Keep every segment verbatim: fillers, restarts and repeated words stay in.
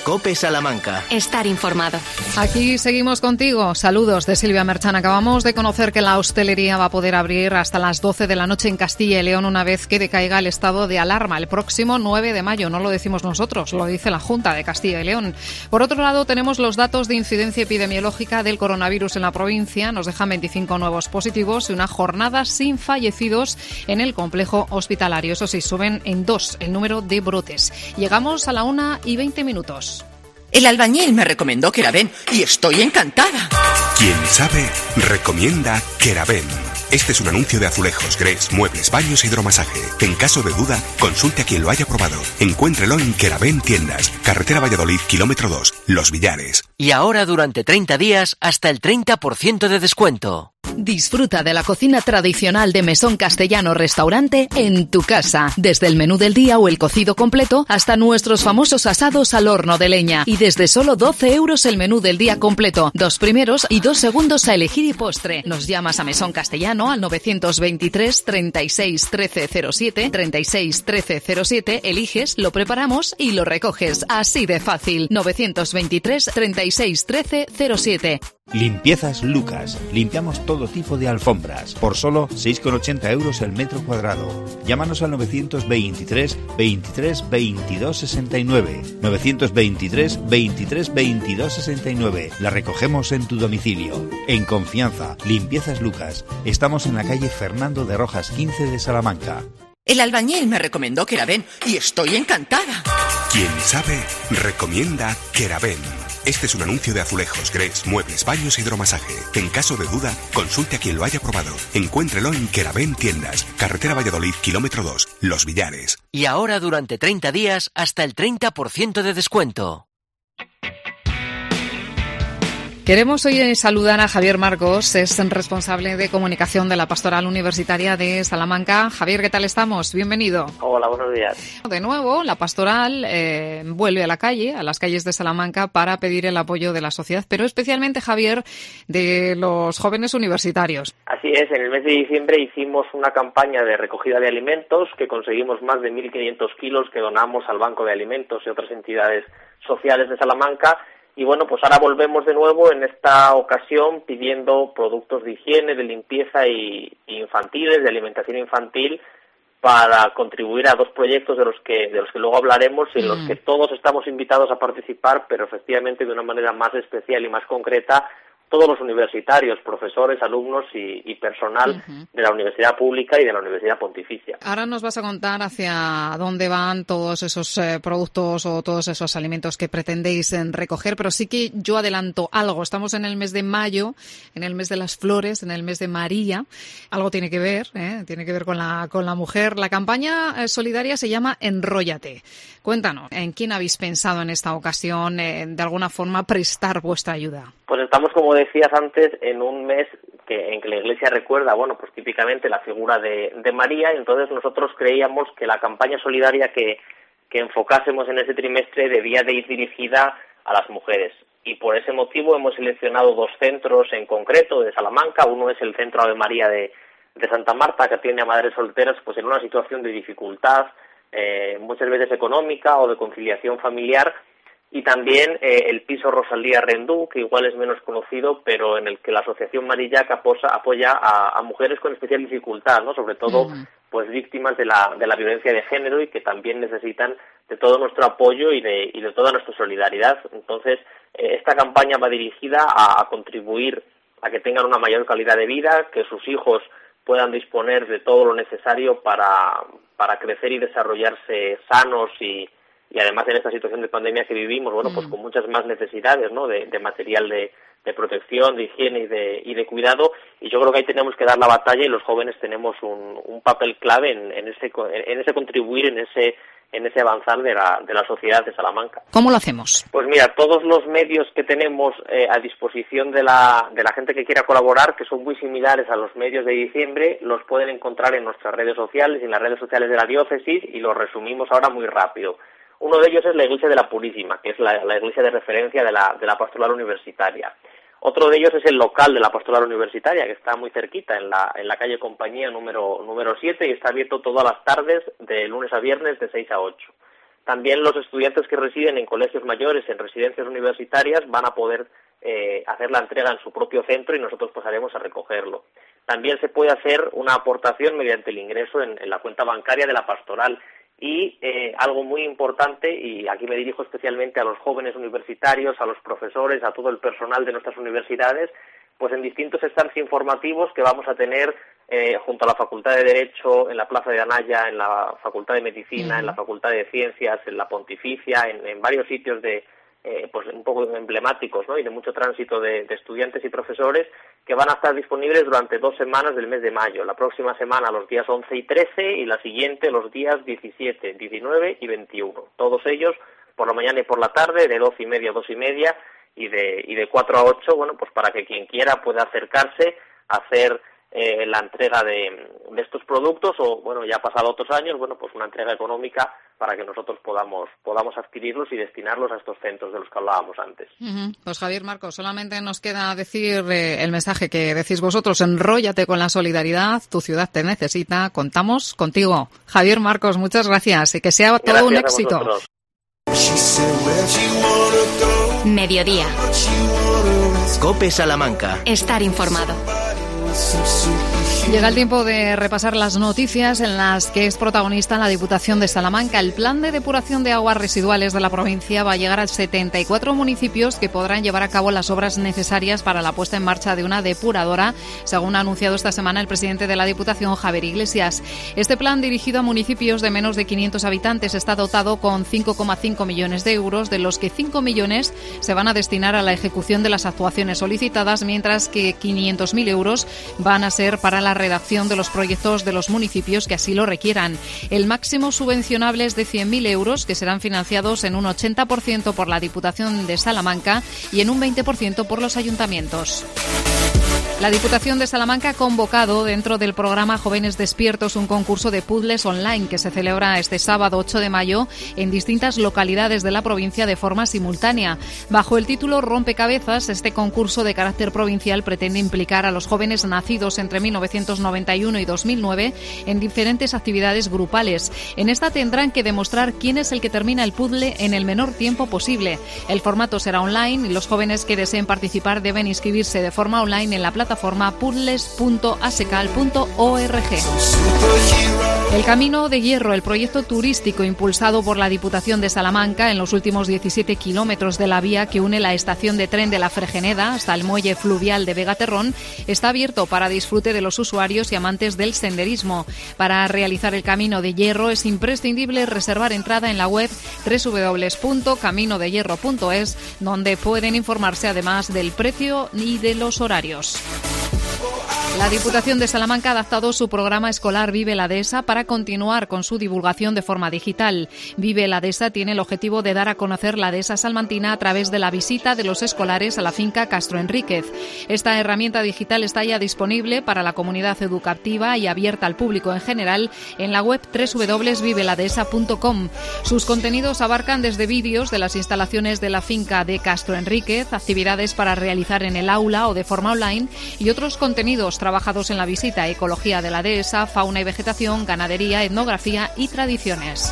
COPE Salamanca. Estar informado. Aquí seguimos contigo. Saludos de Silvia Merchan. Acabamos de conocer que la hostelería va a poder abrir hasta las doce de la noche en Castilla y León una vez que decaiga el estado de alarma el próximo nueve de mayo. No lo decimos nosotros, lo dice la Junta de Castilla y León. Por otro lado, tenemos los datos de incidencia epidemiológica del coronavirus en la provincia. Nos dejan veinticinco nuevos positivos y una jornada sin fallecidos en el complejo hospitalario. Eso sí, suben en dos el número de brotes. Llegamos a la una y veinte minutos. El albañil me recomendó Keraben y estoy encantada. Quien sabe, recomienda Keraben. Este es un anuncio de azulejos, grés, muebles, baños e hidromasaje. En caso de duda, consulte a quien lo haya probado. Encuéntrelo en Keraben Tiendas, carretera Valladolid, kilómetro dos, Los Villares. Y ahora durante treinta días, hasta el treinta por ciento de descuento. Disfruta de la cocina tradicional de Mesón Castellano Restaurante en tu casa. Desde el menú del día o el cocido completo hasta nuestros famosos asados al horno de leña. Y desde solo doce euros el menú del día completo. Dos primeros y dos segundos a elegir y postre. Nos llamas a Mesón Castellano al novecientos veintitrés, treinta y seis, trece cero siete, treinta y seis, trece cero siete. Eliges, lo preparamos y lo recoges. Así de fácil. novecientos veintitrés, treinta y seis, trece cero siete. Limpiezas Lucas. Limpiamos todo tipo de alfombras por solo seis con ochenta euros el metro cuadrado. Llámanos al novecientos veintitrés, veintitrés, veintidós, sesenta y nueve. novecientos veintitrés, veintitrés, veintidós, sesenta y nueve. La recogemos en tu domicilio. En confianza. Limpiezas Lucas. Estamos en la calle Fernando de Rojas quince de Salamanca. El albañil me recomendó Keraben y estoy encantada. Quien sabe, recomienda Keraben. Este es un anuncio de azulejos, grés, muebles, baños e hidromasaje. En caso de duda, consulte a quien lo haya probado. Encuéntrelo en Keraben Tiendas, carretera Valladolid, kilómetro dos, Los Villares. Y ahora durante treinta días, hasta el treinta por ciento de descuento. Queremos hoy saludar a Javier Marcos, es responsable de comunicación de la Pastoral Universitaria de Salamanca. Javier, ¿qué tal estamos? Bienvenido. Hola, buenos días. De nuevo, la Pastoral eh, vuelve a la calle, a las calles de Salamanca, para pedir el apoyo de la sociedad, pero especialmente, Javier, de los jóvenes universitarios. Así es, en el mes de diciembre hicimos una campaña de recogida de alimentos que conseguimos más de mil quinientos kilos que donamos al Banco de Alimentos y otras entidades sociales de Salamanca. Y bueno, pues ahora volvemos de nuevo en esta ocasión pidiendo productos de higiene, de limpieza y, y infantiles, de alimentación infantil, para contribuir a dos proyectos de los que de los que luego hablaremos y en los que todos estamos invitados a participar, pero efectivamente de una manera más especial y más concreta todos los universitarios, profesores, alumnos y, y personal uh-huh. de la Universidad Pública y de la Universidad Pontificia. Ahora nos vas a contar hacia dónde van todos esos eh, productos o todos esos alimentos que pretendéis en recoger, pero sí que yo adelanto algo. Estamos en el mes de mayo, en el mes de las flores, en el mes de María. Algo tiene que ver, ¿eh? tiene que ver con la con la mujer. La campaña eh, solidaria se llama Enróllate. Cuéntanos, ¿en quién habéis pensado en esta ocasión eh, de alguna forma prestar vuestra ayuda? Pues estamos, como decías antes, en un mes que, en que la Iglesia recuerda, bueno, pues típicamente la figura de, de María, y entonces nosotros creíamos que la campaña solidaria que, que enfocásemos en ese trimestre debía de ir dirigida a las mujeres. Y por ese motivo hemos seleccionado dos centros en concreto de Salamanca. Uno es el Centro Ave María de, de Santa Marta, que atiende a madres solteras pues en una situación de dificultad, eh, muchas veces económica o de conciliación familiar, y también eh, el piso Rosalía Rendú, que igual es menos conocido, pero en el que la Asociación Marillac apoya, apoya a, a mujeres con especial dificultad, ¿no? Sobre todo, uh-huh. pues víctimas de la de la violencia de género y que también necesitan de todo nuestro apoyo y de y de toda nuestra solidaridad. Entonces, eh, esta campaña va dirigida a, a contribuir a que tengan una mayor calidad de vida, que sus hijos puedan disponer de todo lo necesario para para crecer y desarrollarse sanos y y además en esta situación de pandemia que vivimos, bueno, pues con muchas más necesidades, ¿no?, de, de material de, de protección, de higiene y de, y de cuidado, y yo creo que ahí tenemos que dar la batalla y los jóvenes tenemos un, un papel clave en, en ese en ese contribuir, en ese en ese avanzar de la de la sociedad de Salamanca. ¿Cómo lo hacemos? Pues mira, todos los medios que tenemos eh, a disposición de la de la gente que quiera colaborar, que son muy similares a los medios de diciembre, los pueden encontrar en nuestras redes sociales y en las redes sociales de la diócesis, y los resumimos ahora muy rápido. Uno de ellos es la Iglesia de la Purísima, que es la, la iglesia de referencia de la, de la Pastoral Universitaria. Otro de ellos es el local de la Pastoral Universitaria, que está muy cerquita, en la, en la calle Compañía número, número siete, y está abierto todas las tardes, de lunes a viernes, de seis a ocho. También los estudiantes que residen en colegios mayores, en residencias universitarias, van a poder eh, hacer la entrega en su propio centro y nosotros pasaremos a recogerlo. También se puede hacer una aportación mediante el ingreso en, en la cuenta bancaria de la pastoral. Y eh, algo muy importante, y aquí me dirijo especialmente a los jóvenes universitarios, a los profesores, a todo el personal de nuestras universidades, pues en distintos stands informativos que vamos a tener eh, junto a la Facultad de Derecho, en la Plaza de Anaya, en la Facultad de Medicina, uh-huh. en la Facultad de Ciencias, en la Pontificia, en, en varios sitios de eh, pues un poco emblemáticos, ¿no? Y de mucho tránsito de, de estudiantes y profesores, que van a estar disponibles durante dos semanas del mes de mayo. La próxima semana los días once y trece y la siguiente los días diecisiete, diecinueve y veintiuno. Todos ellos por la mañana y por la tarde, de doce y media a dos y media y de, y de cuatro a ocho, bueno, pues para que quien quiera pueda acercarse a hacer eh, la entrega de, de estos productos o, bueno, ya pasado otros años, bueno, pues una entrega económica para que nosotros podamos podamos adquirirlos y destinarlos a estos centros de los que hablábamos antes. Uh-huh. Pues Javier Marcos, solamente nos queda decir eh, el mensaje que decís vosotros: enróllate con la solidaridad, tu ciudad te necesita, contamos contigo. Javier Marcos, muchas gracias y que sea todo gracias un éxito. Mediodía. COPE Salamanca. Estar informado. Llega el tiempo de repasar las noticias en las que es protagonista la Diputación de Salamanca. El plan de depuración de aguas residuales de la provincia va a llegar a setenta y cuatro municipios que podrán llevar a cabo las obras necesarias para la puesta en marcha de una depuradora, según ha anunciado esta semana el presidente de la Diputación, Javier Iglesias. Este plan, dirigido a municipios de menos de quinientos habitantes, está dotado con cinco coma cinco millones de euros, de los que cinco millones se van a destinar a la ejecución de las actuaciones solicitadas, mientras que quinientos mil euros van a ser para la redacción de los proyectos de los municipios que así lo requieran. El máximo subvencionable es de cien mil euros, que serán financiados en un ochenta por ciento por la Diputación de Salamanca y en un veinte por ciento por los ayuntamientos. La Diputación de Salamanca ha convocado dentro del programa Jóvenes Despiertos un concurso de puzzles online que se celebra este sábado ocho de mayo en distintas localidades de la provincia de forma simultánea. Bajo el título Rompecabezas, este concurso de carácter provincial pretende implicar a los jóvenes nacidos entre mil novecientos noventa y uno y dos mil nueve en diferentes actividades grupales. En esta tendrán que demostrar quién es el que termina el puzzle en el menor tiempo posible. El formato será online y los jóvenes que deseen participar deben inscribirse de forma online en la plataforma plataforma puzzles punto asecal punto org. El Camino de Hierro, el proyecto turístico impulsado por la Diputación de Salamanca en los últimos diecisiete kilómetros de la vía que une la estación de tren de la Fregeneda hasta el muelle fluvial de Vegaterrón, está abierto para disfrute de los usuarios y amantes del senderismo. Para realizar el Camino de Hierro es imprescindible reservar entrada en la web doble u doble u doble u punto camino de hierro punto es, donde pueden informarse además del precio y de los horarios. La Diputación de Salamanca ha adaptado su programa escolar Vive la Dehesa para continuar con su divulgación de forma digital. Vive la Dehesa tiene el objetivo de dar a conocer la dehesa salmantina a través de la visita de los escolares a la finca Castro Enríquez. Esta herramienta digital está ya disponible para la comunidad educativa y abierta al público en general en la web doble u doble u doble u punto vive la dehesa punto com. Sus contenidos abarcan desde vídeos de las instalaciones de la finca de Castro Enríquez, actividades para realizar en el aula o de forma online y otros contenidos trabajados en la visita, ecología de la dehesa, fauna y vegetación, ganadería, etnografía y tradiciones.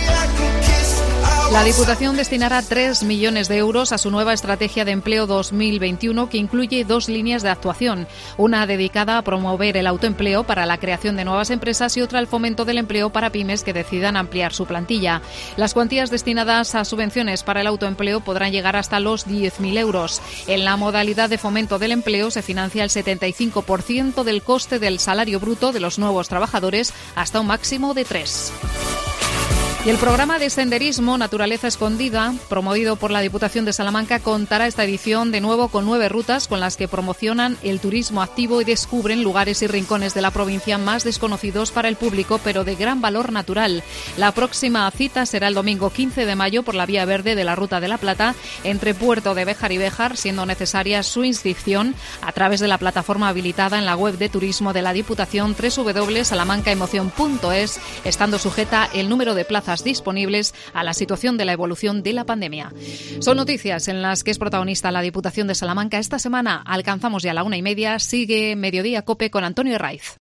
La Diputación destinará tres millones de euros a su nueva Estrategia de Empleo dos mil veintiuno, que incluye dos líneas de actuación, una dedicada a promover el autoempleo para la creación de nuevas empresas y otra al fomento del empleo para pymes que decidan ampliar su plantilla. Las cuantías destinadas a subvenciones para el autoempleo podrán llegar hasta los diez mil euros. En la modalidad de fomento del empleo se financia el setenta y cinco por ciento del coste del salario bruto de los nuevos trabajadores hasta un máximo de tres. Y el programa de senderismo Naturaleza Escondida, promovido por la Diputación de Salamanca, contará esta edición de nuevo con nueve rutas con las que promocionan el turismo activo y descubren lugares y rincones de la provincia más desconocidos para el público, pero de gran valor natural. La próxima cita será el domingo quince de mayo por la Vía Verde de la Ruta de la Plata, entre Puerto de Béjar y Béjar, siendo necesaria su inscripción a través de la plataforma habilitada en la web de turismo de la Diputación doble u doble u doble u punto salamancaemoción punto es, estando sujeta el número de plazas disponibles a la situación de la evolución de la pandemia. Son noticias en las que es protagonista la Diputación de Salamanca. Esta semana alcanzamos ya la una y media. Sigue Mediodía COPE con Antonio Herraiz.